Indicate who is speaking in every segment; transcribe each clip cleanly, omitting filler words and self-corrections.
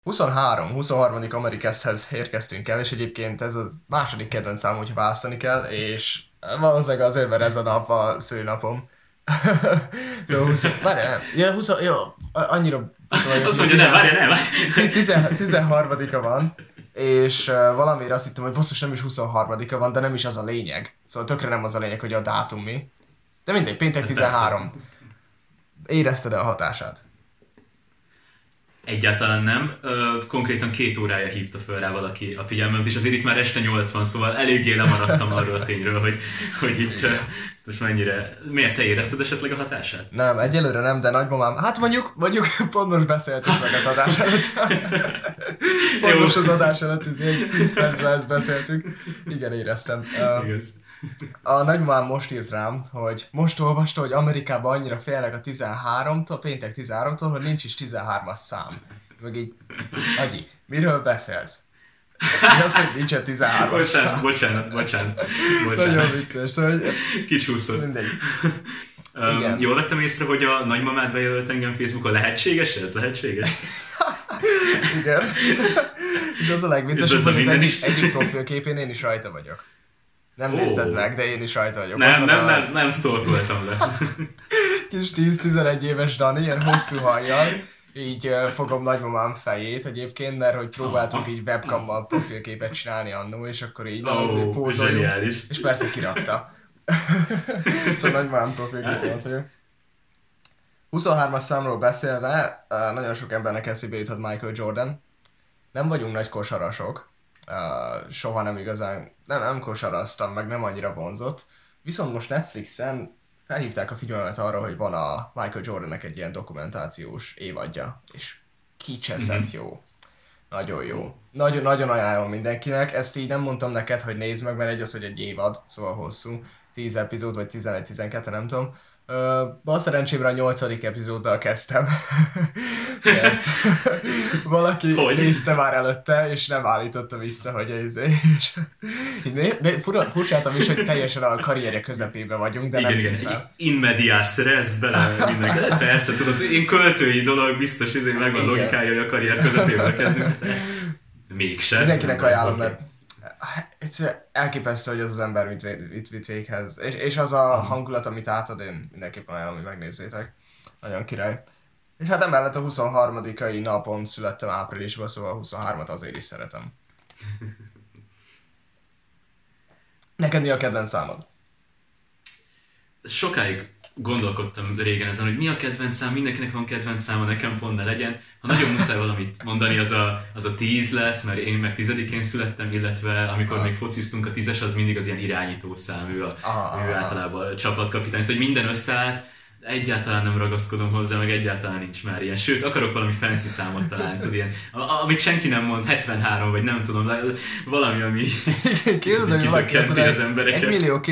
Speaker 1: 23. Amerikeszhez érkeztünk el, és egyébként ez a második kedvenc szám, hogyha választani kell, és valószínűleg azért, mert ez a nap a szőnapom. Jó, 20, várjál, nem. Ja, 20, jó, annyira tudom,
Speaker 2: Azt mondja, nem, várjál, nem.
Speaker 1: 13-a van, és valamiért azt hittem, hogy basszus nem is 23-a van, de nem is az a lényeg. Szóval tökre nem az a lényeg, hogy a dátum mi. De mindegy, péntek 13. Érezted-e a hatását?
Speaker 2: Egyáltalán nem. Konkrétan 2 órája hívta föl rá valaki a figyelmemet, és azért itt már este 8 van, szóval eléggé lemaradtam arról a tényről, hogy itt most mennyire... Miért te érezted esetleg a hatását?
Speaker 1: Nem, egyelőre nem, de nagymamám... Hát mondjuk pont most beszéltünk meg az adás előtt. Pont most az adás előtt, 10 percben ezt beszéltünk. Igen, éreztem.
Speaker 2: Igaz.
Speaker 1: A nagymamám most írt rám, hogy most olvasta, hogy Amerikában annyira félnek a 13-tól, péntek 13-tól, hogy nincs is 13-as szám. Meg így, Agyi, miről beszélsz? Mi az, hogy nincsen 13-as szám?
Speaker 2: Bocsánat.
Speaker 1: Nagyon vicces, szóval...
Speaker 2: Kicsúszott.
Speaker 1: Mindegy.
Speaker 2: Jól vettem észre, hogy a nagymamád bejelölt engem Facebookon. Lehetséges ez? Lehetséges?
Speaker 1: Igen. És az a legviccesebb, hogy az egyik profilképén én is rajta vagyok. Nem nézted meg, de én is rajta vagyok.
Speaker 2: Nem stalkoltam le.
Speaker 1: Kis 10-11 éves Dani, ilyen hosszú hajjal. Így fogom nagymamám fejét egyébként, mert hogy próbáltunk így webcammal profilképet csinálni annó, és akkor így pózoljunk. És persze kirakta. Szóval nagymamám profilképet vagyok. 23-as számról beszélve, nagyon sok embernek eszébe jutott Michael Jordan. Nem vagyunk nagy kosarasok. Soha nem igazán, nem kosaraztam, meg nem annyira vonzott. Viszont most Netflixen felhívták a figyelmet arra, hogy van a Michael Jordannek egy ilyen dokumentációs évadja, és kicseszett jó. Nagyon jó. Nagyon ajánlom mindenkinek. Ezt így nem mondtam neked, hogy nézd meg, mert egy az, hogy egy évad, szóval hosszú. 10 epizód, vagy 11-12, nem tudom. Bal szerencsémre a 8. epizóddal kezdtem. Mert valaki nézte már előtte, és nem állította vissza, hogy ez... Furcsáltam is, hogy teljesen a karrierje közepébe vagyunk, de
Speaker 2: igen,
Speaker 1: nem tűnt fel.
Speaker 2: In medias res, bele mindenki. Persze, tudod, én költői dolog, biztos, ezért megvan logikája, hogy a karrier közepébe kezdünk. Mégsem.
Speaker 1: Mindenkinek ajánlom, mert elképesztő, hogy az ember mit vitt véghez. És az a hangulat, amit átad, én mindenképpen ajánlom, hogy megnézzétek. Nagyon király. És hát emellett a 23-ai napon születtem áprilisban, szóval a 23-at azért is szeretem. Neked mi a kedvenc számod?
Speaker 2: Sokáig gondolkodtam régen ezen, hogy mi a kedvenc szám, mindenkinek van kedvenc száma, nekem pont ne legyen. Ha nagyon muszáj valamit mondani, az a 10 lesz, mert én meg 10-én születtem, illetve amikor még fociztunk, a 10-es az mindig az ilyen irányító szám, ő általában a csapatkapitány, szóval minden összeállt, egyáltalán nem ragaszkodom hozzá, meg egyáltalán nincs már ilyen. Sőt, akarok valami fancy számot találni, tudod, ilyen, amit senki nem mond, 73, vagy nem tudom, valami, ami kizökkenti az embereket.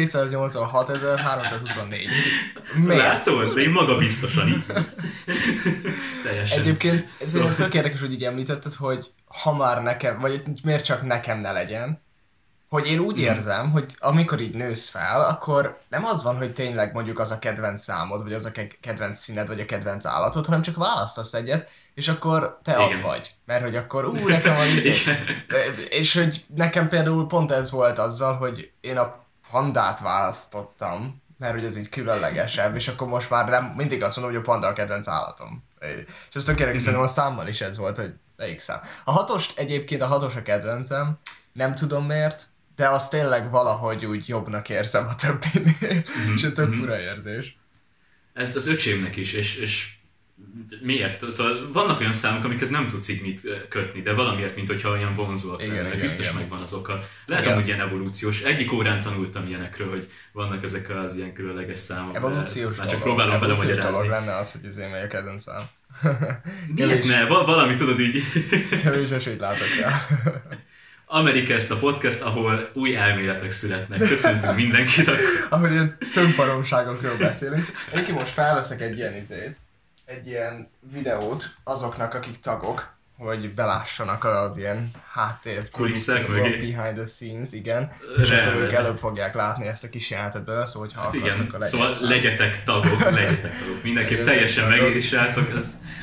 Speaker 1: 1.286.324. Miért?
Speaker 2: Látod? De én magabiztosan így. Teljesen.
Speaker 1: Egyébként ez tök érdekes, hogy így említetted, hogy ha már nekem, vagy miért csak nekem ne legyen, hogy én úgy érzem, hogy amikor így nősz fel, akkor nem az van, hogy tényleg mondjuk az a kedvenc számod, vagy az a kedvenc színed, vagy a kedvenc állatod, hanem csak választasz egyet, és akkor te az vagy. Mert hogy akkor nekem van izé. És hogy nekem például pont ez volt azzal, hogy én a pandát választottam, mert hogy ez így különlegesebb, és akkor most már nem, mindig azt mondom, hogy a panda a kedvenc állatom. És azt tök érdekes, szerintem a számmal is ez volt, hogy melyik szám. A 6-ost egyébként, a 6-os a kedvencem, nem tudom miért, de azt tényleg valahogy úgy jobbnak érzem a többinél, és a tök fura érzés.
Speaker 2: Ez az öcsémnek is, és miért? Szóval vannak olyan számok, amikhez nem tudsz így mit kötni, de valamiért, mint hogyha olyan vonzóak lennének, biztos megvan az oka. Lehet amúgy ilyen evolúciós. Egyik órán tanultam ilyenekről, hogy vannak ezek az ilyen különleges számok.
Speaker 1: Evolúciós
Speaker 2: dolog. Csak próbálom belemagyarázni.
Speaker 1: Lenne az, hogy az én mely a kedvenc szám.
Speaker 2: Miért ne? Valami tudod így.
Speaker 1: Kevés esélyt látok rá.
Speaker 2: Amerika ezt a podcast, ahol új elméletek születnek. Köszöntünk mindenkit.
Speaker 1: Ahol ilyen tömparomságokról beszélünk. Én ki most felveszek egy ilyen videót azoknak, akik tagok, hogy belássanak az ilyen háttér
Speaker 2: kulisszák mögé.
Speaker 1: Behind the scenes, igen. És akkor ők előbb fogják látni ezt a kis jelentet belőle, szóval hogyha
Speaker 2: hát igen, szóval legyetek tagok. Mindenképp teljesen megéri, srácok.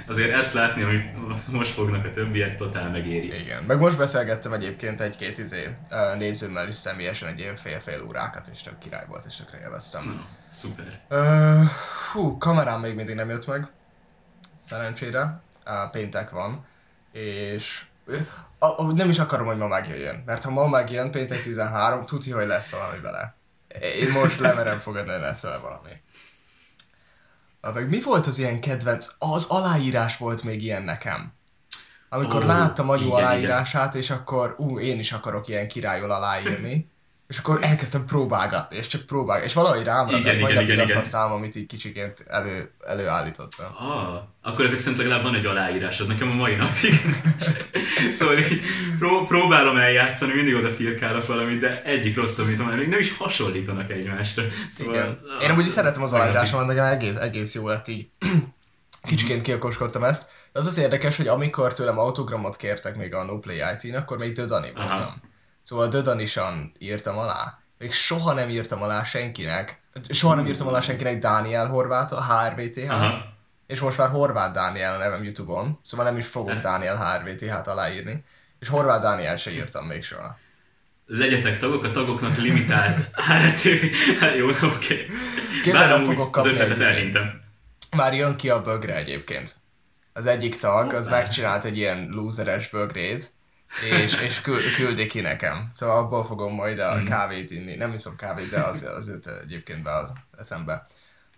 Speaker 2: azért ezt látni, amit most fognak a többiek, totál megéri.
Speaker 1: Igen, meg most beszélgettem egyébként egy-két nézőmmel is személyesen egy ilyen fél-fél órákat, és tök király volt, és tökre élveztem.
Speaker 2: Szuper.
Speaker 1: Kamerám még mindig nem jött meg, szerencsére, péntek van, és nem is akarom, hogy ma megjöjjön, mert ha ma megjön, péntek 13, tuti, hogy lesz valami vele. Én most lemerem fogadni, hogy lesz vele valami. Meg mi volt az ilyen kedvenc? Az aláírás volt még ilyen nekem. Amikor láttam Anyu aláírását, és akkor én is akarok ilyen királyul aláírni. És akkor elkezdtem próbálgatni, és csak próbálgatni. És valahogy rám ragadt, majd azt használom, amit így kicsiként előállítottam.
Speaker 2: Akkor ezek szerint legalább van egy aláírásod, nekem a mai napig. Szóval így próbálom eljátszani, mindig odafirkálok valamit, de egyik rosszabb, mint még nem is hasonlítanak egymásra. Szóval,
Speaker 1: én amúgy is szeretem az aláírásomat, nekem egész jó lett így. Kicsiként kiokoskodtam ezt. De az érdekes, hogy amikor tőlem autogramot kértek még a No Play IT-n, akkor még Dödani voltam. Szóval Dödanisan írtam alá. Még soha nem írtam alá senkinek. Soha nem írtam alá senkinek Dániel Horváth, a HRVTH-t. És most már Horváth Dániel a nevem YouTube-on. Szóval nem is fogok Dániel HRVTH-t aláírni. És Horváth Dániel se írtam még soha.
Speaker 2: Legyetek tagok, a tagoknak limitált jó, oké.
Speaker 1: Képzelem, fogok kapni
Speaker 2: az ötletet elhintem.
Speaker 1: Már jön ki a bögre egyébként. Az egyik tag, az megcsinált egy ilyen loseres bögrét, és küldi ki nekem. Szóval abból fogom majd a kávét inni. Nem iszom kávét, de az jött egyébként be az eszembe.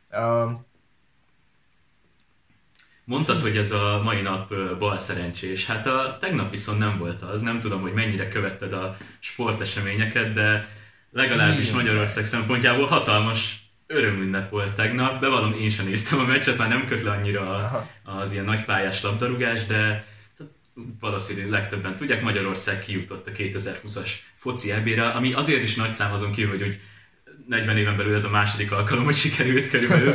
Speaker 2: Mondtad, hogy ez a mai nap balszerencsés. Hát tegnap viszont nem volt az. Nem tudom, hogy mennyire követted a sporteseményeket, de legalábbis Magyarország szempontjából hatalmas örömünnep volt tegnap. Bevallom, én sem néztem a meccset, már nem köt le annyira az ilyen nagypályás labdarúgás, de valószínűleg legtöbben tudják, Magyarország kijutott a 2020-as foci EB-re, ami azért is nagy szám azon kívül, hogy 40 éven belül ez a második alkalom, hogy sikerült körülbelül.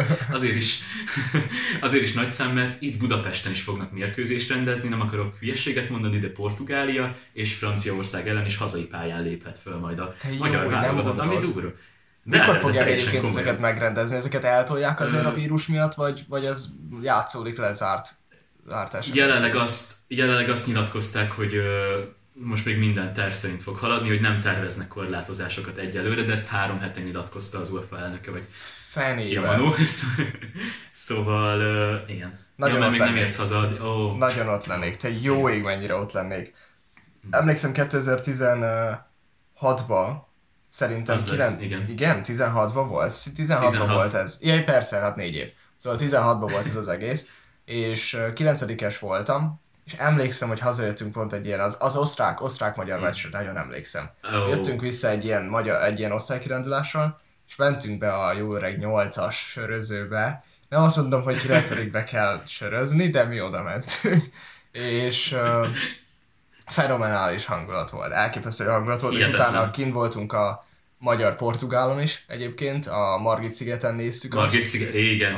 Speaker 2: Azért is nagy szám, mert itt Budapesten is fognak mérkőzést rendezni, nem akarok hülyeséget mondani, de Portugália és Franciaország ellen is hazai pályán léphet föl majd a magyar válogatott, ami durva.
Speaker 1: Mikor fogják egyébként ezeket megrendezni? Ezeket eltolják azért a vírus miatt, vagy ez játszódik le zárt esetben?
Speaker 2: Jelenleg azt nyilatkozták, hogy most még minden terv szerint fog haladni, hogy nem terveznek korlátozásokat egyelőre, de ezt 3 hete nyilatkozta az UEFA elnöke, vagy
Speaker 1: fenével.
Speaker 2: Szóval, igen.
Speaker 1: Nagyon
Speaker 2: mert még nem érsz haza.
Speaker 1: Nagyon ott lennék, te jó ég mennyire ott lennék. Emlékszem 2016-ban, szerintem igen, 16-ban volt. 16-ban volt ez. Igen, persze, hát 4 év. Szóval 16-ban volt ez az egész. És 9-es voltam, és emlékszem, hogy hazajöttünk pont egy ilyen, az osztrák-magyar meccsre, nagyon emlékszem. Jöttünk vissza egy ilyen osztálykirándulással, és mentünk be a jó öreg 8-as sörözőbe. Nem azt mondom, hogy 9-be kell sörözni, de mi oda mentünk. És fenomenális hangulat volt, elképesztő hangulat volt, és utána kint voltunk a magyar-portugálon is egyébként, a Margit-szigeten néztük.
Speaker 2: Margit-sziget, igen.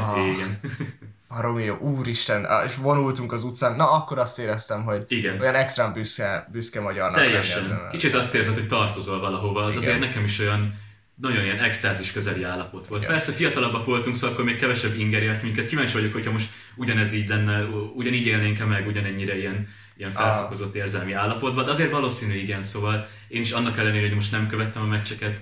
Speaker 1: A Romeo, úristen, és vonultunk az utcán, na akkor azt éreztem, hogy olyan extrán büszke magyarnak.
Speaker 2: Teljesen. Kicsit azt érzed, hogy tartozol valahova, az azért nekem is olyan nagyon ilyen extázis közeli állapot volt. Persze fiatalabbak voltunk, szóval akkor még kevesebb inger ért minket. Kíváncsi vagyok, hogyha most ugyanez így lenne, ugyanígy élnénk-e meg ugyanennyire ilyen felfokozott érzelmi állapotban, de azért valószínű igen, szóval én is annak ellenére, hogy most nem követtem a meccseket,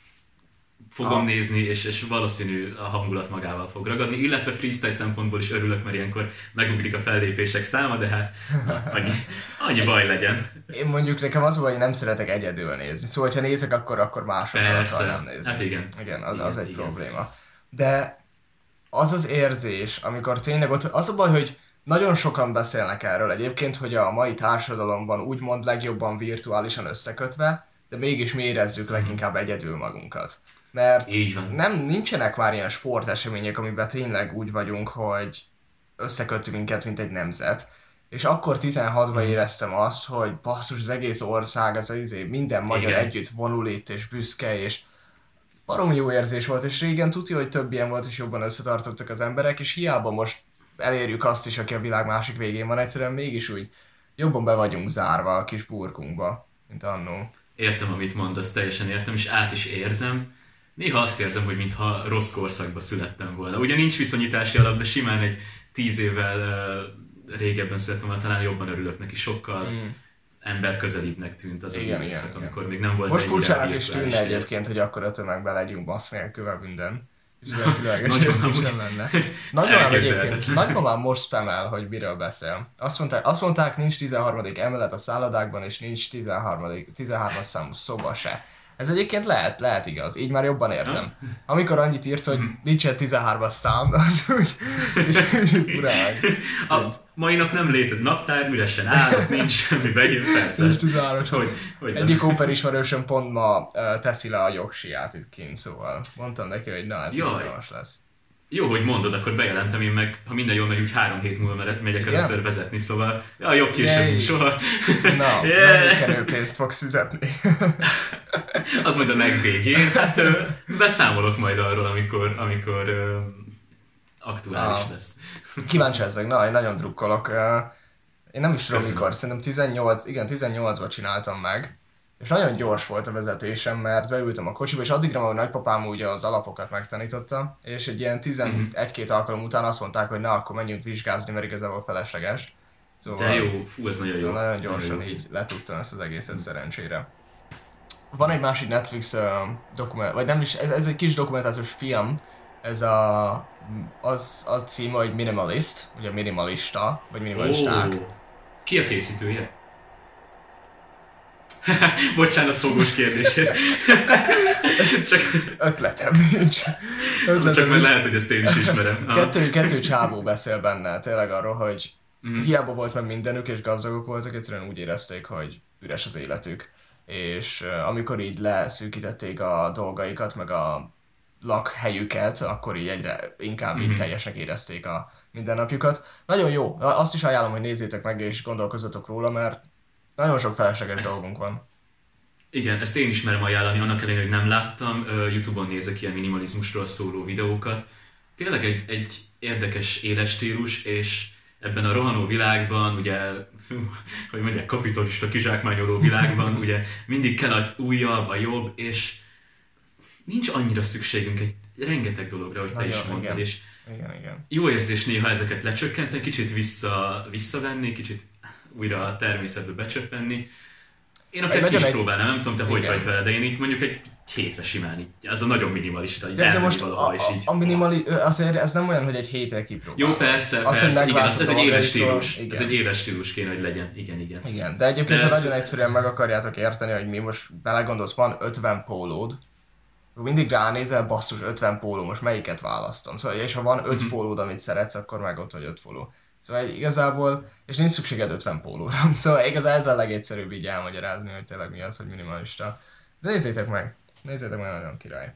Speaker 2: fogom nézni, és valószínű a hangulat magával fog ragadni, illetve freestyle szempontból is örülök, mert ilyenkor megugrik a fellépések száma, de hát annyi baj legyen.
Speaker 1: Én mondjuk nekem az hogy nem szeretek egyedül nézni, szóval ha nézek, akkor másokkal akarnám nézni.
Speaker 2: Hát igen.
Speaker 1: Igen, az egy probléma. De az érzés, amikor tényleg ott, az a baj, hogy nagyon sokan beszélnek erről egyébként, hogy a mai társadalom van úgymond legjobban virtuálisan összekötve, de mégis mi érezzük leginkább egyedül magunkat. Mert nincsenek már ilyen sportesemények, amiben tényleg úgy vagyunk, hogy összekötünk minket, mint egy nemzet. És akkor 16-ban éreztem azt, hogy basszus, az egész ország, minden magyar együtt vonul itt, és büszke, és baromi jó érzés volt, és régen tudja, hogy több ilyen volt, és jobban összetartottak az emberek, és hiába most elérjük azt is, aki a világ másik végén van, egyszerűen mégis úgy jobban be vagyunk zárva a kis burkunkba, mint annó.
Speaker 2: Értem, amit mondasz, teljesen értem, és át is érzem. Néha azt érzem, hogy mintha rossz korszakban születtem volna. Ugye nincs viszonyítási alap, de simán egy 10 évvel régebben születtem volna, talán jobban örülök neki, sokkal emberközelibbnek tűnt az időszak, amikor még nem volt.
Speaker 1: Most furcsának is tűnne egyébként, hogy akkor a tömegbe legyünk bassz nélkül minden. És ez egy különleges érzésem lenne. Nagymamám most spamel, hogy miről beszél. Azt mondták, nincs 13. emelet a szállodákban, és nincs 13-as számú szoba se. Ez egyébként lehet igaz, így már jobban értem. Amikor annyit írt, hogy nincsen 13-as szám, az úgy, és furán.
Speaker 2: A mai nap nem létezik, naptár üresen áll, nincs semmi bejön, persze.
Speaker 1: Nincs 13-as. Egyik Open ismerősöm pont ma teszi le a jogsiját itt kint, szóval mondtam neki, hogy na, ez izgalmas lesz.
Speaker 2: Jó, hogy mondod, akkor bejelentem én meg, ha minden jól megy, úgy 3 hét múlva megyek először vezetni, szóval jobb később, mint soha.
Speaker 1: Na, mennyi kenőpénzt fogsz fizetni?
Speaker 2: Az majd a legvégén. Hát beszámolok majd arról, amikor aktuális lesz.
Speaker 1: Kíváncsi ezek, én nagyon drukkolok. Én nem is tudom mikor, szerintem 18-ban csináltam meg. És nagyon gyors volt a vezetésem, mert beültem a kocsiba, és addigra a nagypapám ugye az alapokat megtanította, és egy ilyen 11-2 alkalom után azt mondták, hogy na, akkor menjünk vizsgázni, mert igazából felesleges.
Speaker 2: Szóval, de jó, ez nagyon jó.
Speaker 1: Nagyon gyorsan így letudtam ezt az egészet szerencsére. Van egy másik Netflix vagy nem is, ez egy kis dokumentációs film, ez az címe, hogy Minimalist, ugye minimalista, vagy minimalisták.
Speaker 2: Ki a készítője? Bocsánat, fogós kérdését.
Speaker 1: Csak ötletem nincs.
Speaker 2: Csak meg lehet, hogy ezt én is ismerem.
Speaker 1: Kettő csávó beszél benne, tényleg arról, hogy hiába volt meg mindenük, és gazdagok voltak, egyszerűen úgy érezték, hogy üres az életük. És amikor így leszűkítették a dolgaikat, meg a lakhelyüket, akkor így egyre inkább így teljesnek érezték a mindennapjukat. Nagyon jó, azt is ajánlom, hogy nézzétek meg, és gondolkozzatok róla, mert nagyon sok felesleges dolgunk van.
Speaker 2: Igen, ezt én is merem ajánlani, annak ellenére, hogy nem láttam. YouTube-on nézek ilyen minimalizmusról szóló videókat. Tényleg egy érdekes életstílus, és ebben a rohanó világban, ugye, hogy mondják, kapitalista kizsákmányoló világban, ugye mindig kell a újabb, a jobb, és nincs annyira szükségünk egy rengeteg dologra, hogy te is mondtad, és
Speaker 1: igen.
Speaker 2: Jó érzés néha ezeket lecsökkenteni, kicsit visszavenni, kicsit újra a természetbe becsöppenni. Én akár ki is próbálnám, nem tudom te hogy vagy vele, de én így mondjuk egy hétre simán, ez a nagyon minimalista, így
Speaker 1: de most a azért ez nem olyan, hogy egy hétre kipróbálom.
Speaker 2: Jó, persze, igen, ez egy éles stílus, ez egy éles stílus kéne, hogy legyen, igen.
Speaker 1: Igen, de egyébként, ha nagyon egyszerűen meg akarjátok érteni, hogy mi most belegondolsz, van 50 pólód, mindig ránézel, basszus, 50 póló, most melyiket választom. Szóval, és ha van 5 pólód, amit szeretsz, akkor meg ott vagy 5 póló. Szóval igazából, és nincs szükséged 50 pólóra. Szóval igazából ez a legegyszerűbb így elmagyarázni, hogy tényleg mi az, hogy minimalista. De nézzétek meg, nagyon király.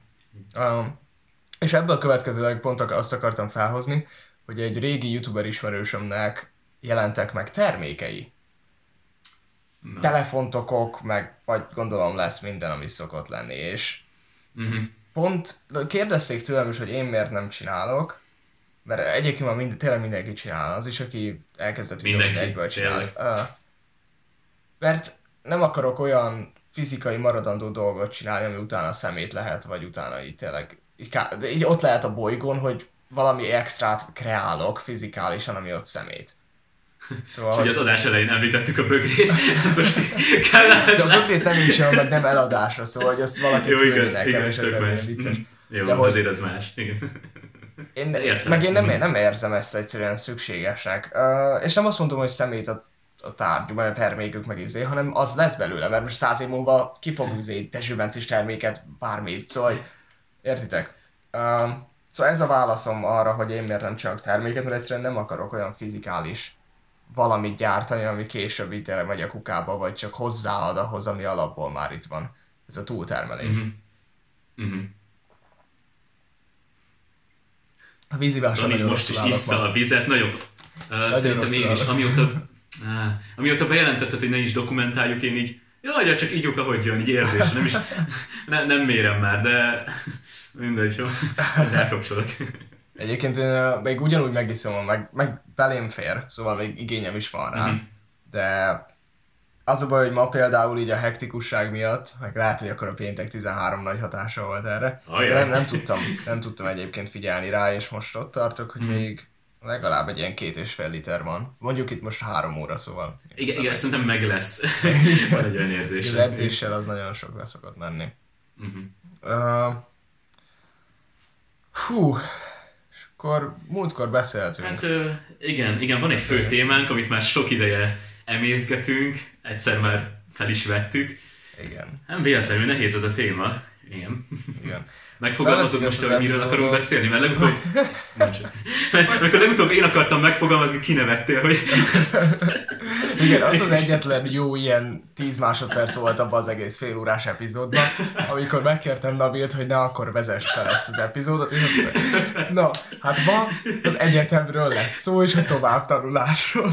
Speaker 1: És ebből következőleg pont azt akartam felhozni, hogy egy régi youtuber ismerősömnek jelentek meg termékei. Na. Telefontokok, meg vagy gondolom lesz minden, ami szokott lenni, és pont kérdezték tőlem is, hogy én miért nem csinálok, mert egyébként már tényleg mindenki csinál, az is, aki elkezdett videót egyből csinálni. Mert nem akarok olyan fizikai maradandó dolgot csinálni, ami utána szemét lehet, vagy utána így tényleg, így ott lehet a bolygón, hogy valami extrát kreálok fizikálisan, ami ott szemét.
Speaker 2: Szóval, és hogy az adás elején említettük a bögrét, ez most kellett.
Speaker 1: De a bögrét nem is jön, meg nem eladásra, szóval hogy azt valaki küldi nekem, és ez vicces.
Speaker 2: Jó, de azért az más.
Speaker 1: Én nem érzem ezt egyszerűen szükségesnek. És nem azt mondom, hogy szemét a tárgyuk, meg a termékük, meg hanem az lesz belőle, mert most 100 év múlva ki fog tesőbencis terméket, bármi, szóval értitek? Szóval ez a válaszom arra, hogy én miért nem csinálok terméket, mert egyszerűen nem akarok olyan fizikális valamit gyártani, ami később így tényleg megy a kukába, vagy csak hozzáad ahhoz, ami alapból már itt van. Ez a túltermelés. A vízivásra nagyon
Speaker 2: most is issza a vizet, nagyon szerintem én is, amióta bejelentetted, hogy ne is dokumentáljuk, én így, jaj, csak ígyuk ahogy jön, így érzés, nem mérem már, de mindegy, jó, elkapcsolok.
Speaker 1: Egyébként én még ugyanúgy megiszom, meg belém fér, szóval még igényem is van rá, de az a baj, hogy ma például így a hektikusság miatt, meg lehet, hogy akkor a péntek 13 nagy hatása volt erre, de nem tudtam egyébként figyelni rá, és most ott tartok, hogy még Legalább egy ilyen 2,5 liter van. Mondjuk itt most 3 óra, szóval...
Speaker 2: Igen, szerintem meg lesz. Van egy olyan érzés.
Speaker 1: Az edzéssel az nagyon sok le szokott menni. És akkor múltkor beszéltünk.
Speaker 2: Hát igen, van egy fő témánk, amit már sok ideje emészgetünk, egyszer már fel is vettük.
Speaker 1: Igen.
Speaker 2: Nem véletlenül nehéz ez a téma. Igen. Megfogalmazod most, hogy miről akarunk beszélni, mert legutóbb én akartam megfogalmazni, kinevettél, hogy...
Speaker 1: Igen, az egyetlen jó ilyen 10 másodperc volt abban az egész félórás epizódban, amikor megkértem Nabilt, hogy ne akkor vezest fel ezt az epizódot, és azt mondta, na, hát ma az egyetemről lesz szó, és a továbbtanulásról.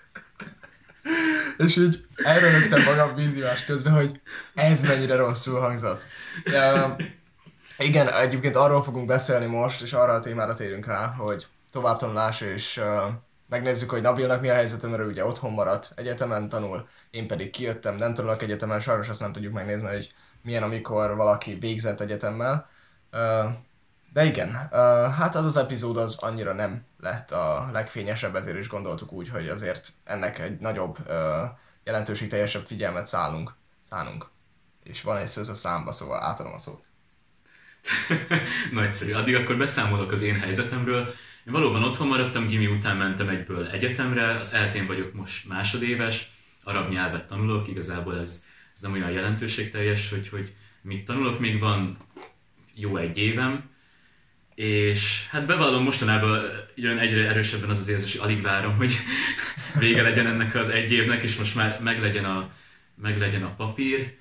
Speaker 1: És így elröhögtem magam vízivás közben, hogy ez mennyire rosszul hangzott. Igen, egyébként arról fogunk beszélni most, és arra a témára térünk rá, hogy továbbtanulás, és megnézzük, hogy Nabilnak mi a helyzete, mert ő ugye otthon maradt, egyetemen tanul, én pedig kijöttem, nem tanulok egyetemen, sajnos azt nem tudjuk megnézni, hogy milyen, amikor valaki végzett egyetemmel. De igen, hát az epizód az annyira nem lett a legfényesebb, ezért is gondoltuk úgy, hogy azért ennek egy nagyobb, jelentőségteljesebb figyelmet szánunk. És van egy szőz a számba, szóval átadom a szót.
Speaker 2: Nagyszerű. Addig akkor beszámolok az én helyzetemről. Én valóban otthon maradtam, gimi után mentem egyből egyetemre, az eltén vagyok most másodéves, arab nyelvet tanulok, igazából ez nem olyan jelentőségteljes, hogy mit tanulok, még van jó 1 évem, és hát bevallom, mostanában jön egyre erősebben az érzés, hogy alig várom, hogy vége legyen ennek az 1 évnek, és most már meglegyen a papír.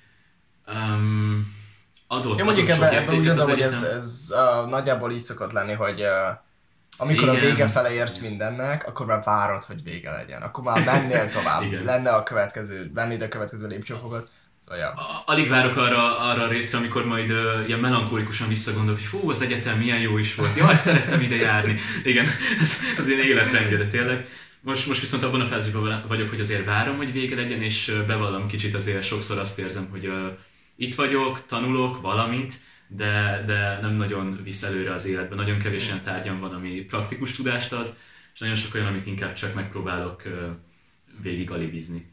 Speaker 1: Én mondjuk ebben úgy gondolom, hogy ez nagyjából így szokott lenni, hogy amikor igen. A vége fele érsz mindennek, akkor már várod, hogy vége legyen. Akkor már mennél tovább, vennéd a következő lépcsőfokot. Szóval, ja.
Speaker 2: Alig várok arra a részre, amikor majd ilyen melankólikusan visszagondolok, hogy fú, az egyetem milyen jó is volt. Jaj, szerettem ide járni. Igen, ez az én életrendjére tényleg. Most viszont abban a fázisban vagyok, hogy azért várom, hogy vége legyen, és bevallom kicsit azért sokszor azt érzem, hogy itt vagyok, tanulok valamit, de nem nagyon visz előre az életben. Nagyon kevés olyan tárgyam van, ami praktikus tudást ad, és nagyon sok olyan, amit inkább csak megpróbálok végig alibizni.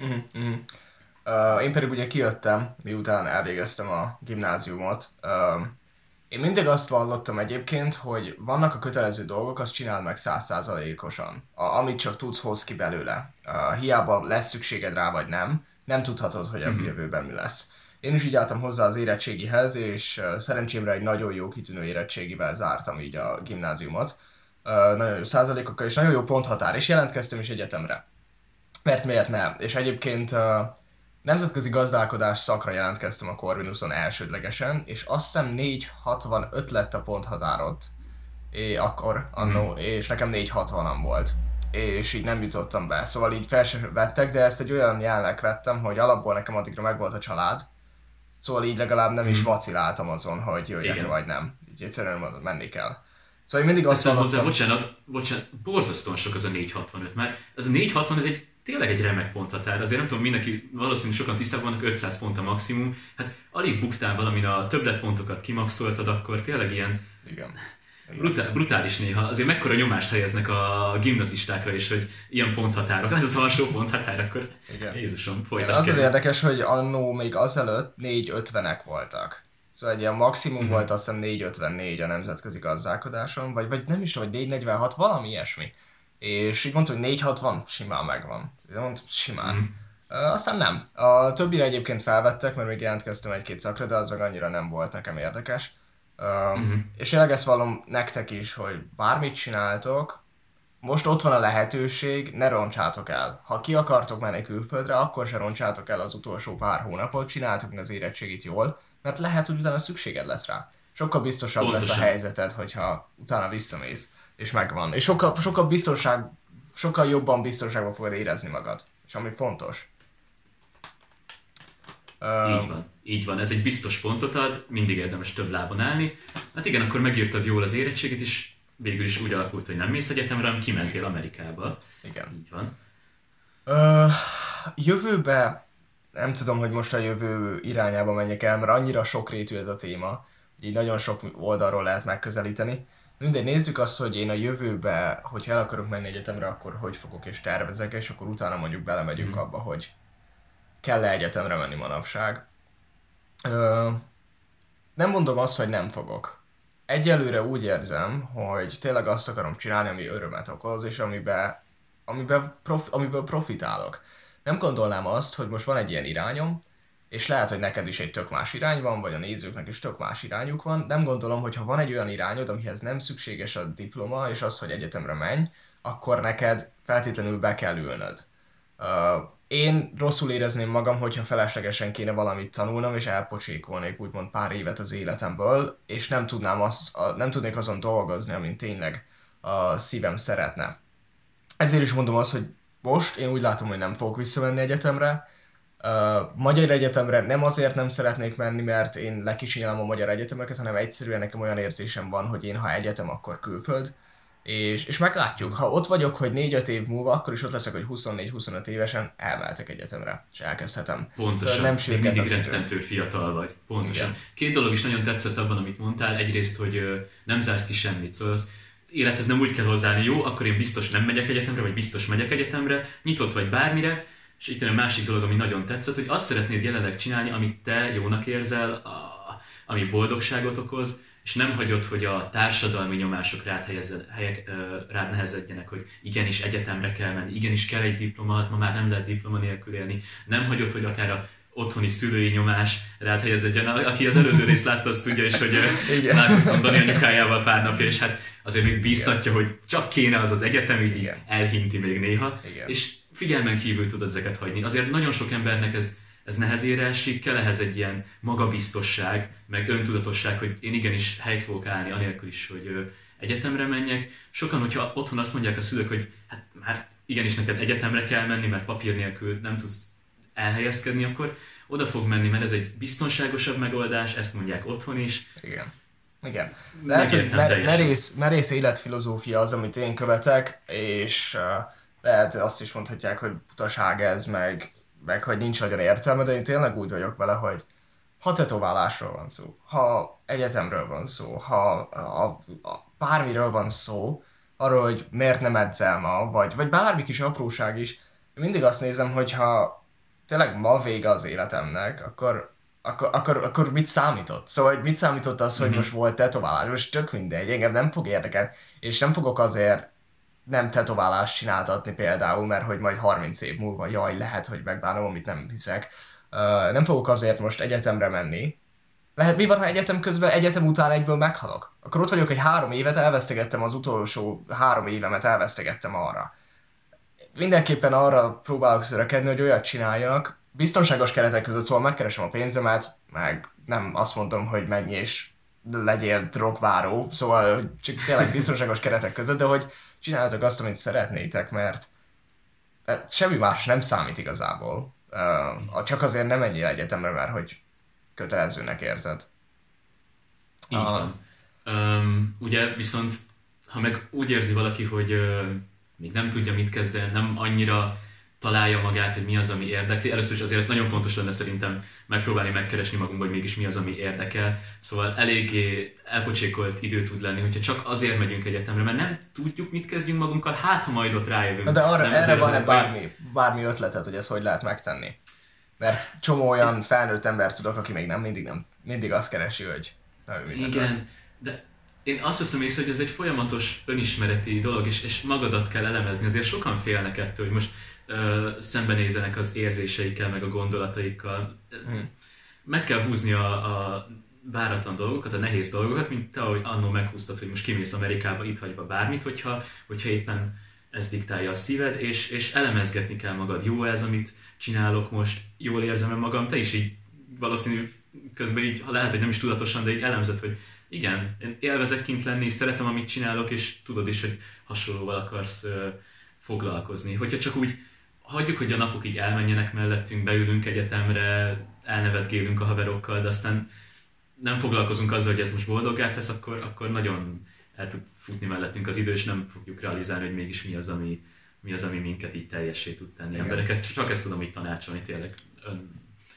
Speaker 1: Én pedig ugye kijöttem, miután elvégeztem a gimnáziumot. Én mindig azt vallottam egyébként, hogy vannak a kötelező dolgok, azt csináld meg 100%-osan. Amit csak tudsz, hozz ki belőle. Hiába lesz szükséged rá, vagy nem tudhatod, hogy a jövőben mi lesz. Én is így álltam hozzá az érettségihez, és szerencsémre egy nagyon jó kitűnő érettségivel zártam így a gimnáziumot. Nagyon jó százalékokkal, és nagyon jó ponthatár, és jelentkeztem is egyetemre. Mert miért ne? És egyébként nemzetközi gazdálkodás szakra jelentkeztem a Corvinuson elsődlegesen, és azt hiszem 4,65 lett a ponthatárod akkor, annó, és nekem 4,60-am volt. És így nem jutottam be, szóval így fel sem vettek, de ezt egy olyan jelnek vettem, hogy alapból nekem addigra megvolt a család, szóval így legalább nem is vaciláltam azon, hogy jöjjek vagy nem. Így egyszerűen mondom, menni kell. Szóval én mindig azt
Speaker 2: hallottam... Bocsánat, borzasztóan sok az a 4,65, mert ez a 4,60 ez tényleg egy remek ponthatár. Azért nem tudom, mindenki, valószínűleg sokan tisztában vannak, 500 pont a maximum. Hát alig buktál valamin a többletpontokat kimaxoltad, akkor tényleg ilyen...
Speaker 1: Igen.
Speaker 2: Brutális néha. Azért mekkora nyomást helyeznek a gimnazistákra is, hogy ilyen ponthatárok. Ez az alsó ponthatár, akkor igen. Jézusom, folytasd.
Speaker 1: Az érdekes, hogy annó még azelőtt 4,50-ek voltak. Szóval egy ilyen maximum volt, azt hiszem 4,54 a nemzetközi gazdálkodáson, vagy nem is tudom, vagy 4,46, valami ilyesmi. És így mondta, hogy 4,60 simán megvan. Mondtam, simán. Aztán nem. A többire egyébként felvettek, mert még jelentkeztem 1-2 szakra, de az meg annyira nem volt nekem érdekes. És tényleg ezt vallom nektek is, hogy bármit csináltok, most ott van a lehetőség, ne roncsátok el. Ha ki akartok menni külföldre, akkor se roncsátok el az utolsó pár hónapot, csináltok meg az érettségit jól, mert lehet, hogy utána szükséged lesz rá. Sokkal biztosabb pontosan lesz a helyzeted, hogyha utána visszamész, és megvan. És sokkal jobban biztonságban fogod érezni magad, és ami fontos.
Speaker 2: Így van, ez egy biztos pontot ad, mindig érdemes több lábon állni. Hát igen, akkor megírtad jól az érettségit, és végül is úgy alakult, hogy nem mész egyetemre, hanem kimentél Amerikába.
Speaker 1: Igen.
Speaker 2: Így van.
Speaker 1: Jövőbe, nem tudom, hogy most a jövő irányába menjek el, mert annyira sokrétű ez a téma, így nagyon sok oldalról lehet megközelíteni. Mindegy, nézzük azt, hogy én a jövőbe, hogyha el akarok menni egyetemre, akkor hogy fogok és tervezek, és akkor utána mondjuk belemegyünk abba, hogy kell-e egyetemre menni manapság. Ö, nem mondom azt, hogy nem fogok. Egyelőre úgy érzem, hogy tényleg azt akarom csinálni, ami örömet okoz, és amiből profitálok. Nem gondolnám azt, hogy most van egy ilyen irányom, és lehet, hogy neked is egy tök más irány van, vagy a nézőknek is tök más irányuk van. Nem gondolom, hogy ha van egy olyan irányod, amihez nem szükséges a diploma, és az, hogy egyetemre menj, akkor neked feltétlenül be kell ülnöd. Én rosszul érezném magam, hogyha feleslegesen kéne valamit tanulnom, és elpocsékolnék úgymond pár évet az életemből, és nem tudnék azon dolgozni, amin tényleg a szívem szeretne. Ezért is mondom azt, hogy most én úgy látom, hogy nem fogok visszamenni egyetemre. Magyar egyetemre nem azért nem szeretnék menni, mert én lekicsinyelem a magyar egyetemeket, hanem egyszerűen nekem olyan érzésem van, hogy én ha egyetem, akkor külföld. És meglátjuk, ha ott vagyok, hogy 4-5 év múlva, akkor is ott leszek, hogy 24-25 évesen elmehetek egyetemre, és elkezdhetem.
Speaker 2: Pontosan,
Speaker 1: Szóval nem
Speaker 2: még mindig
Speaker 1: sürget
Speaker 2: rettentő fiatal vagy. Pontosan.
Speaker 1: Igen.
Speaker 2: Két dolog is nagyon tetszett abban, amit mondtál. Egyrészt, hogy nem zársz ki semmit. Szóval az élethez nem úgy kell hozzáállni, jó, akkor én biztos nem megyek egyetemre, vagy biztos megyek egyetemre, nyitott vagy bármire. És itt a másik dolog, ami nagyon tetszett, hogy azt szeretnéd jelenleg csinálni, amit te jónak érzel, ami boldogságot okoz, és nem hagyod, hogy a társadalmi nyomások rád nehezedjenek, hogy igenis egyetemre kell menni, igenis kell egy diploma, ma már nem lehet diploma nélkül élni. Nem hagyod, hogy akár a otthoni szülői nyomás rád helyezedjen. Aki az előző részt látta, azt tudja is, hogy találkoztam Dani anyukájával pár napja, és hát azért még bíztatja, hogy csak kéne az egyetem, így elhinti még néha.
Speaker 1: Igen.
Speaker 2: És figyelmen kívül tudod ezeket hagyni. Azért nagyon sok embernek ez nehezére esik, kell ehhez egy ilyen magabiztosság, meg öntudatosság, hogy én igenis helyt fogok állni, anélkül is, hogy egyetemre menjek. Sokan, hogyha otthon azt mondják a szülők, hogy hát már igenis neked egyetemre kell menni, mert papír nélkül nem tudsz elhelyezkedni, akkor oda fog menni, mert ez egy biztonságosabb megoldás, ezt mondják otthon is.
Speaker 1: Igen. Igen. Lehet, hogy merész életfilozófia az, amit én követek, és lehet azt is mondhatják, hogy butaság ez, meg hogy nincs nagyon értelme, de én tényleg úgy vagyok vele, hogy ha tetoválásról van szó, ha egyetemről van szó, ha bármiről van szó, arról, hogy miért nem edzel ma, vagy bármi kis apróság is, én mindig azt nézem, hogy ha tényleg ma vége az életemnek, akkor mit számított? Szóval, hogy mit számított az, hogy most volt tetoválás? Most tök mindegy, engem nem fog érdekelni, és nem fogok azért nem tetoválást csináltatni például, mert hogy majd 30 év múlva, jaj, lehet, hogy megbánom, amit nem hiszek. Nem fogok azért most egyetemre menni. Lehet, mi van, ha egyetem után egyből meghalok? Akkor ott vagyok, hogy 3 évet elvesztegettem, az utolsó 3 évemet elvesztegettem arra. Mindenképpen arra próbálok törekedni, hogy olyat csináljak, biztonságos keretek között, szóval megkeresem a pénzemet, meg nem azt mondom, hogy menj és legyél drogváró, szóval csak tényleg biztonságos keretek között, de hogy csináljátok azt, amit szeretnétek, mert semmi más nem számít igazából. Csak azért nem menjél egyetemre, mert hogy kötelezőnek érzed.
Speaker 2: Így van. Ugye viszont, ha meg úgy érzi valaki, hogy még nem tudja mit kezdeni, nem annyira találja magát, hogy mi az, ami érdekli. Először is azért ez nagyon fontos lenne szerintem megpróbálni megkeresni magunkban, hogy mégis mi az, ami érdekel. Szóval eléggé elpocsékolt idő tud lenni, hogyha csak azért megyünk egyetemre, mert nem tudjuk, mit kezdjünk magunkkal, hát ha majd ott rájövünk.
Speaker 1: De erre van-e bármi ötleted, hogy ezt hogy lehet megtenni? Mert csomó olyan felnőtt ember tudok, aki még mindig azt keresi, hogy
Speaker 2: igen, de én azt veszem észre, hogy ez egy folyamatos önismereti dolog, és magadat kell elemezni. Azért sokan félnek ettől, hogy most szembenézenek az érzéseikkel, meg a gondolataikkal. Meg kell húzni a váratlan dolgokat, a nehéz dolgokat, mint te, ahogy annól meghúztad, hogy most kimész Amerikába, itt hagyva bármit, hogyha éppen ez diktálja a szíved, és elemezgetni kell magad. Jó ez, amit csinálok most, jól érzem magam, te is így valószínű közben így, ha lehet, hogy nem is tudatosan, de így elemzed, hogy igen, én élvezek kint lenni, szeretem, amit csinálok, és tudod is, hogy hasonlóval akarsz foglalkozni. Hogyha csak úgy hagyjuk, hogy a napok így elmenjenek mellettünk, beülünk egyetemre, elnevetgélünk a haverokkal, de aztán nem foglalkozunk azzal, hogy ez most boldoggá tesz, akkor nagyon el tud futni mellettünk az idő, és nem fogjuk realizálni, hogy mégis mi az, ami minket így teljessé tud tenni. Igen. Embereket csak ezt tudom így tanácsolni, tényleg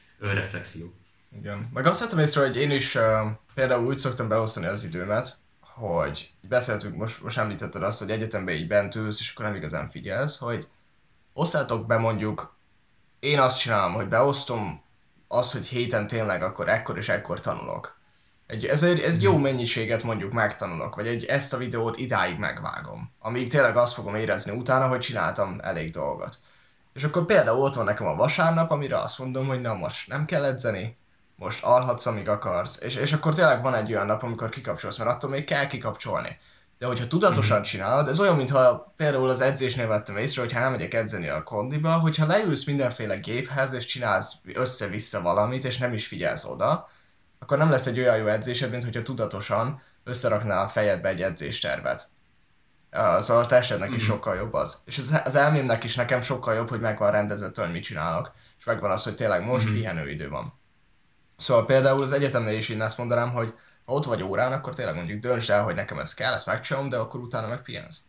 Speaker 2: önreflexió.
Speaker 1: Igen. Meg azt vettem észre, hogy én is például úgy szoktam beosztani az időmet, hogy beszéltünk, most említetted azt, hogy egyetemben így bent ülsz, és akkor nem igazán figyelsz, hogy osszátok be mondjuk, én azt csinálom, hogy beosztom azt, hogy héten tényleg akkor ekkor és ekkor tanulok. Ez jó mennyiséget mondjuk megtanulok, vagy ezt a videót idáig megvágom, amíg tényleg azt fogom érezni utána, hogy csináltam elég dolgot. És akkor például ott van nekem a vasárnap, amire azt mondom, hogy na most nem kell edzeni, most alhatsz, amíg akarsz. És akkor tényleg van egy olyan nap, amikor kikapcsolsz, mert attól még kell kikapcsolni. De hogyha tudatosan csinálod, ez olyan, mintha például az edzésnél vettem észre, hogyha elmegyek edzeni a kondiba, hogyha leülsz mindenféle géphez, és csinálsz össze-vissza valamit, és nem is figyelsz oda, akkor nem lesz egy olyan jó edzésed, mint hogyha tudatosan összeraknál a fejedbe egy edzéstervet. Szóval a testednek is sokkal jobb az. És az elmémnek is nekem sokkal jobb, hogy megvan rendezett, hogy mit csinálok. És megvan az, hogy tényleg most pihenőidő van. Szóval például az egyetemnél is én azt mondanám, hogy ha ott vagy órán, akkor tényleg mondjuk döntsd el, hogy nekem ez kell, ezt megcsinálom, de akkor utána meg pihensz.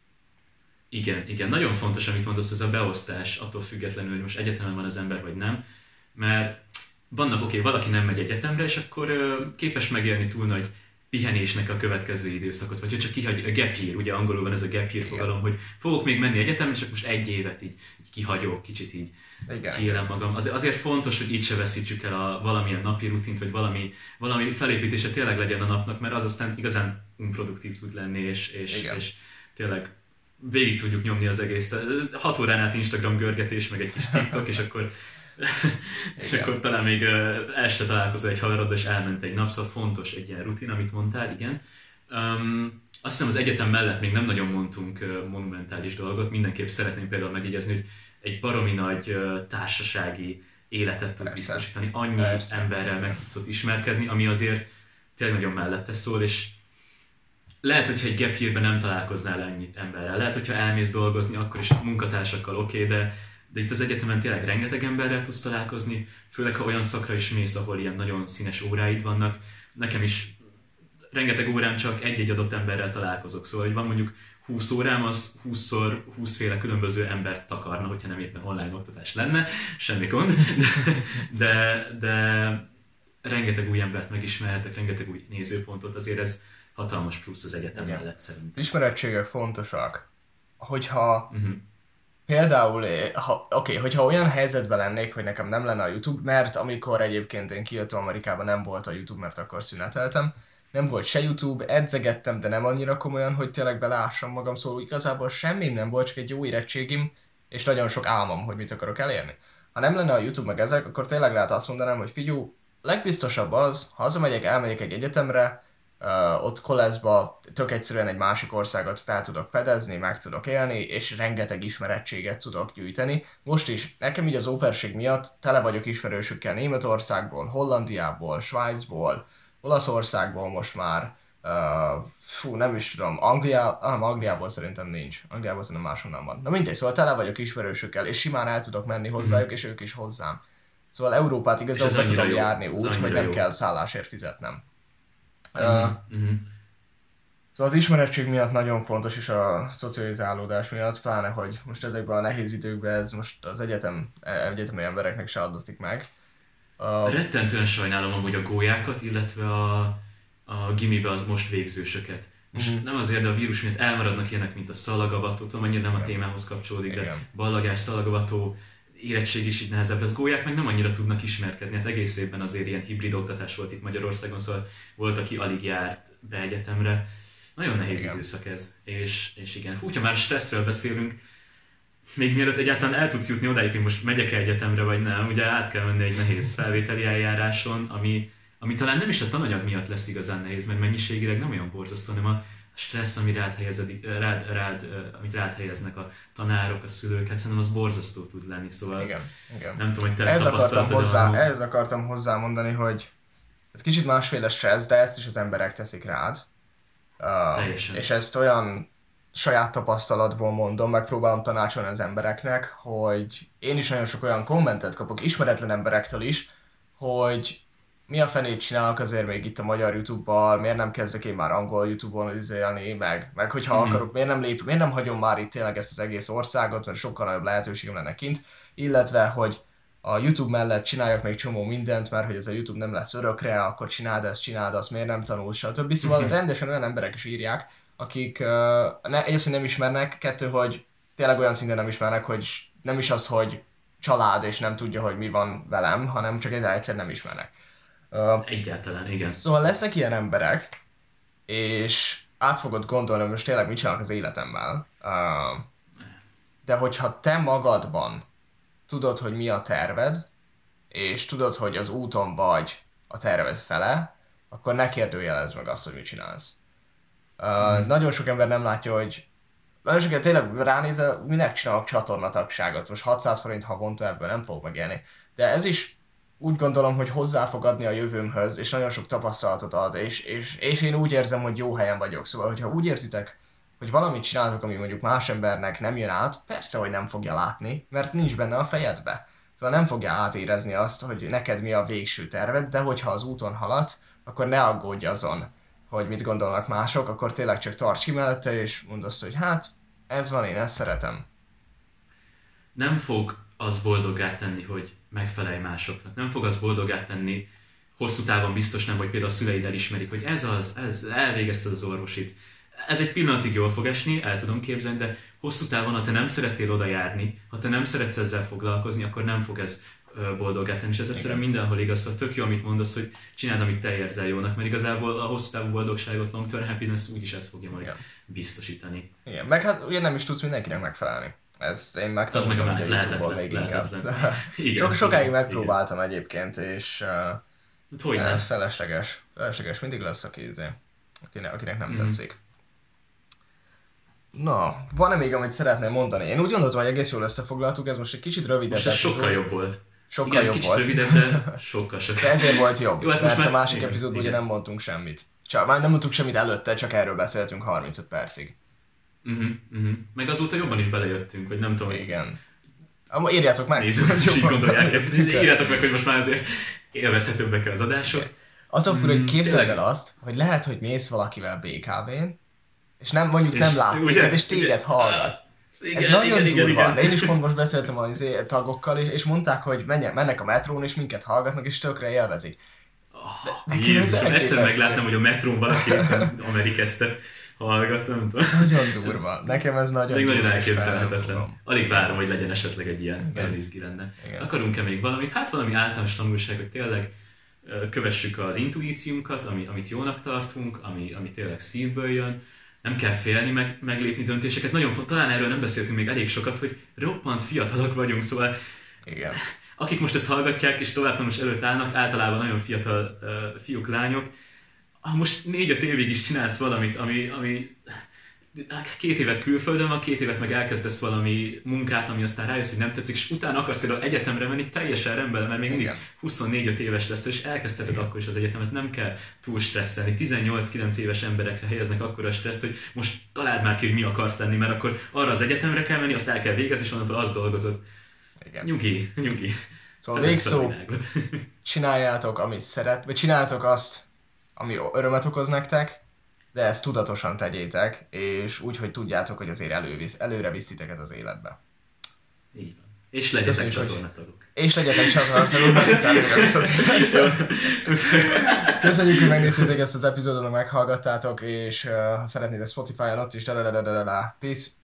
Speaker 2: Igen, nagyon fontos, amit mondasz, ez a beosztás, attól függetlenül, hogy most egyetemen van az ember, vagy nem. Mert vannak, valaki nem megy egyetemre, és akkor képes megélni túl nagy pihenésnek a következő időszakot, vagy hogy csak kihagy, a gap year, ugye angolul van ez a gap year fogalom, hogy fogok még menni egyetemre, csak most egy évet így kihagyok, kicsit így kiélem magam. Azért fontos, hogy így se veszítsük el valamilyen napi rutint, vagy valami felépítése tényleg legyen a napnak, mert az aztán igazán unproduktív tud lenni, és tényleg végig tudjuk nyomni az egész. 6 órán át Instagram görgetés, meg egy kis TikTok, és akkor talán még este találkozol egy haveroddal, és elment egy nap, szóval fontos egy ilyen rutin, amit mondtál, igen. Azt hiszem az egyetem mellett még nem nagyon mondtunk monumentális dolgot, mindenképp szeretném például megjegyezni, hogy egy baromi nagy társasági életet tud biztosítani, annyi emberrel meg tudsz ott ismerkedni, ami azért tényleg nagyon mellette szól, és lehet, hogyha egy gap yearben nem találkoznál ennyi emberrel, lehet, hogyha elmész dolgozni, akkor is munkatársakkal oké, de itt az egyetemen tényleg rengeteg emberrel tudsz találkozni, főleg ha olyan szakra is mész, ahol ilyen nagyon színes óráid vannak. Nekem is rengeteg órán csak egy-egy adott emberrel találkozok, szóval hogy van mondjuk 20 órám, az 20-szor 20 féle különböző embert takarna, hogyha nem éppen online oktatás lenne, semmi gond, de rengeteg új embert megismerhetek, rengeteg új nézőpontot, azért ez hatalmas plusz az egyetem mellett szerintem.
Speaker 1: Ismerettségek fontosak, hogyha például, hogyha olyan helyzetben lennék, hogy nekem nem lenne a YouTube, mert amikor egyébként én kijöttem Amerikába, nem volt a YouTube, mert akkor szüneteltem, nem volt se YouTube, edzegettem, de nem annyira komolyan, hogy tényleg beleássam magam, szóval igazából semmim nem volt, csak egy jó érettségim, és nagyon sok álmom, hogy mit akarok elérni. Ha nem lenne a YouTube meg ezek, akkor tényleg lehet azt mondanám, hogy figyú, legbiztosabb az, ha hazamegyek, elmegyek egy egyetemre, ott koleszba tök egyszerűen egy másik országot fel tudok fedezni, meg tudok élni, és rengeteg ismerettséget tudok gyűjteni. Most is, nekem így az óperség miatt tele vagyok ismerősökkel Németországból, Hollandiából, Svájcból, Olaszországból most már, nem is tudom, Angliából szerintem nincs, Angliából szerintem máshonnan van. Na mindegy, szóval tele vagyok ismerősökkel, és simán el tudok menni hozzájuk, és ők is hozzám. Szóval Európát igazából be tudom járni úgy, hogy nem kell szállásért fizetnem. Szóval az ismerettség miatt nagyon fontos, és a szocializálódás miatt, pláne, hogy most ezekben a nehéz időkben ez most az egyetemi embereknek se adatik meg.
Speaker 2: Rettentően sajnálom amúgy a gólyákat, illetve a gimibe a most végzősöket. Most nem azért, de a vírus miatt elmaradnak ilyenek, mint a szalagavató, tudom, annyira nem a témához kapcsolódik, de ballagás, szalagavató, érettség is így nehezebb lesz. Gólyák meg nem annyira tudnak ismerkedni, hát egész évben azért ilyen hibrid oktatás volt itt Magyarországon, szóval volt, aki alig járt be egyetemre. Nagyon nehéz időszak ez, és igen. Fú, ha már stresszről beszélünk, még mielőtt egyáltalán el tudsz jutni odáig, hogy most megyek-e egyetemre vagy nem, ugye át kell menni egy nehéz felvételi eljáráson, ami talán nem is a tananyag miatt lesz igazán nehéz, mert mennyiségileg nem olyan borzasztó, hanem a stressz, ami amit rád helyeznek a tanárok, a szülők, hát szerintem az borzasztó tud lenni, szóval
Speaker 1: igen.
Speaker 2: Nem tudom, hogy te ezt tapasztaltad.
Speaker 1: Ehhez akartam hozzámondani, hogy ez kicsit másféle stressz, de ezt is az emberek teszik rád. És ezt olyan saját tapasztalatból mondom, megpróbálom tanácsolni az embereknek, hogy én is nagyon sok olyan kommentet kapok ismeretlen emberektől is, hogy mi a fenét csinálok azért még itt a magyar YouTube-bal, miért nem kezdek én már angol YouTube-on izélni, meg hogyha akarok, miért nem hagyom már itt tényleg ezt az egész országot, mert sokkal nagyobb lehetőségem lenne kint, illetve, hogy a YouTube mellett csináljak még csomó mindent, mert hogy ez a YouTube nem lesz örökre, akkor csináld azt, miért nem tanul, stb. Szóval rendesen olyan emberek is írják, akik egyrészt, hogy nem ismernek, kettő, hogy tényleg olyan szinten nem ismernek, hogy nem is az, hogy család, és nem tudja, hogy mi van velem, hanem csak egyszer nem ismernek.
Speaker 2: Egyáltalán, igen.
Speaker 1: Szóval lesznek ilyen emberek, és át fogod gondolni, hogy most tényleg mit csinálok az életemmel. De hogyha te magadban tudod, hogy mi a terved, és tudod, hogy az úton vagy a terved fele, akkor ne kérdőjelezd meg azt, hogy mit csinálsz. Nagyon sok ember nem látja, hogy nagyon sok ember tényleg ránézel, minek csinálok csatornatagságot, most 600 forint havonta ebből nem fog megélni. De ez is úgy gondolom, hogy hozzá fog adni a jövőmhöz, és nagyon sok tapasztalatot ad, és én úgy érzem, hogy jó helyen vagyok. Szóval, hogyha úgy érzitek, hogy valamit csináltok, ami mondjuk más embernek nem jön át, persze, hogy nem fogja látni, mert nincs benne a fejedbe. Szóval nem fogja átérezni azt, hogy neked mi a végső terved, de hogyha az úton haladsz, akkor ne aggódj azon, hogy mit gondolnak mások, akkor tényleg csak tarts ki mellette, és mondd azt, hogy hát, ez van, én ezt szeretem.
Speaker 2: Nem fog az boldoggá tenni, hogy megfelelj másoknak. Nem fog az boldoggá tenni, hosszú távon biztos nem, hogy például a szüleid elismerik, hogy ez elvégezted az orvosit. Ez egy pillanatig jól fog esni, el tudom képzelni, de hosszú távon, ha te nem szerettél oda járni, ha te nem szeretsz ezzel foglalkozni, akkor nem fog ez boldoggá tenni. És ez egyszerűen mindenhol igaz, hogy tök jó, amit mondasz, hogy csináld, amit te érzel jónak, mert igazából a hosszú távú boldogságot, long term happiness úgyis ez fogja majd biztosítani.
Speaker 1: Igen, meg hát ugye nem is tudsz mindenkinek megfelelni. Ezt én megtanultam ugye a YouTube-ból még inkább. Sokáig megpróbáltam egyébként, és felesleges, mindig lesz, akinek nem tetszik. Na, van-e még, amit szeretném mondani? Én úgy gondoltam, hogy egész jól összefoglaltuk, ez most egy kicsit rövidebb.
Speaker 2: Most ez sokkal jobb volt.
Speaker 1: Sokkal jobb volt.
Speaker 2: Rövidebb, de sokkal. De
Speaker 1: ezért volt jobb, jó, hát mert a másik epizódban ugye nem mondtunk semmit. Már nem mondtuk semmit előtte, csak erről beszéltünk 35 percig.
Speaker 2: Meg azóta jobban is belejöttünk, vagy nem tudom.
Speaker 1: Igen. Írjátok meg.
Speaker 2: Így gondolják. Írjátok meg, hogy most már azért élvezhetőbbek az adások.
Speaker 1: Az a fura, hogy képzeld el azt, hogy lehet, hogy mész valakivel BKV-n, és nem, mondjuk nem lát téged, és téged hallgat. Ez nagyon durva. Én is pont most beszéltem a tagokkal, és mondták, hogy mennek a metrón, és minket hallgatnak, és tökre élvezik.
Speaker 2: Egyszer meglátnám, hogy a metrón valaki amerikeztet hallgat, nem tudom.
Speaker 1: Nagyon durva. Nekem ez nagyon durva.
Speaker 2: Nagyon elképzelhetetlen. Alig várom, hogy legyen esetleg egy ilyen izgi lenne. Akarunk-e még valamit? Hát valami általános tanulság, hogy tényleg kövessük az intuíciónkat, amit jónak tartunk, ami tényleg szívből jön. Nem kell félni meglépni döntéseket. Nagyon talán erről nem beszéltünk még elég sokat, hogy roppant fiatalok vagyunk, szóval
Speaker 1: igen.
Speaker 2: Akik most ezt hallgatják és továbbtanulás előtt állnak, általában nagyon fiatal fiúk, lányok, most 4-5 évig is csinálsz valamit, ami 2 évet külföldön van, 2 évet meg elkezdesz valami munkát, ami aztán rájössz, hogy nem tetszik, és utána akarsz például egyetemre menni, teljesen rendben, mert még mindig 24-5 éves lesz, és elkezdheted akkor is az egyetemet, nem kell túl stresszelni. 18-9 éves emberekre helyeznek akkora stresszt, hogy most találd már ki, hogy mi akarsz lenni, mert akkor arra az egyetemre kell menni, azt el kell végezni, és onnantól azt dolgozod. Igen. Nyugi.
Speaker 1: Szóval végszó, csináljátok, amit vagy csináljátok azt, ami örömet okoz nektek, de ezt tudatosan tegyétek, és úgy, hogy tudjátok, hogy azért előre visz titeket az életbe.
Speaker 2: Így van. És legyetek csatornatagok.
Speaker 1: Mert ez előre visz az életbe. Köszönjük, hogy megnéztétek ezt az epizódot, meghallgattátok, és ha szeretnétek Spotify-on ott is, peace!